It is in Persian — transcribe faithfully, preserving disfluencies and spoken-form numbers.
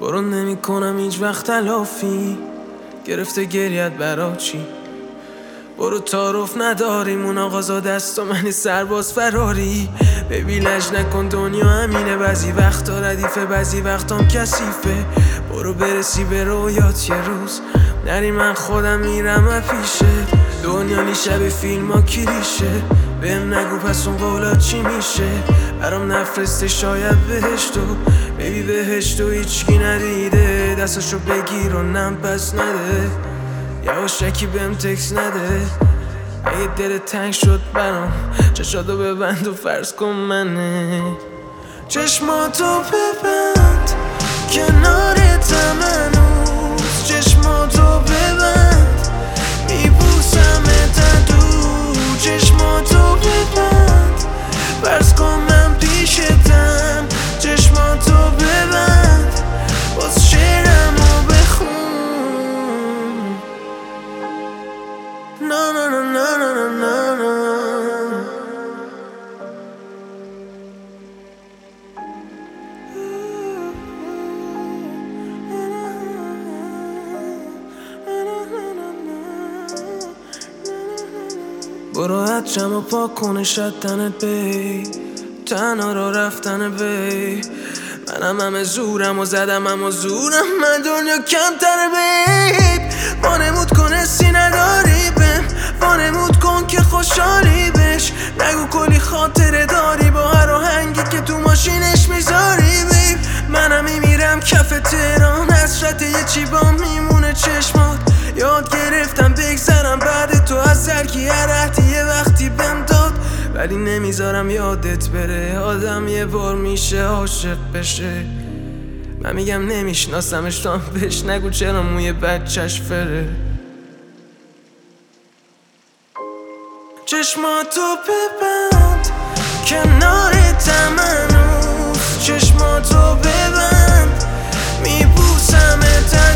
برو نمی کنم هیچ وقت تلافی، گرفته گریت برا چی؟ برو تعارف نداریم اون آقازا دست و منی سرباز فراری. ببی لج نکن دنیا همینه، بعضی وقتا ردیفه بعضی وقتام کثیفه. برو برسی به رویات یه روز نری، من خودم میرم پیشه. دنیا نی شب فیلم ها کلیشه، بهم نگو پس اون قولات چی میشه. برام نفرسته شاید بهشتو، ببی بهشتو هیچکی ندیده. دستاشو بگیر و نم پس نده، یواشکی بهم تکس نده. اگه دل تنگ شد برام چشاتو ببند و فرض کن منه. چشماتو ببند کنارتم هنوز، چشماتو ببند میبوسمت دور. چشماتو ببند فرض کن من پیشتم، چشماتو ببند باز شعرمو بخون. Na na na na na na na. برو حجم و پاک کنه شد تنت بی، تنها را رفتن بی. منم همه زورم و زدم همه زورم، من دنیا کمتر بیب. وانمود کن حسی نداری بهم، وانمود کن که خوشحالی بش. نگو کلی خاطره داری با هر آهنگی که تو ماشینش میذاری بیب. منم میمیرم کف تهران، حسرت یه چی با میمونه چشمات. یاد گرفتم بگذرم بعد تو از زرکی هر عهدی یه وقتی بهم داد، ولی نمیذارم یادت بره. آدم یه بار میشه عاشق بشه. من میگم نمیشناسمش تو هم بهش نگو چرا موی بچهش فره. چشماتو ببند کنارتم هنوز، چشماتو ببند میبوسمت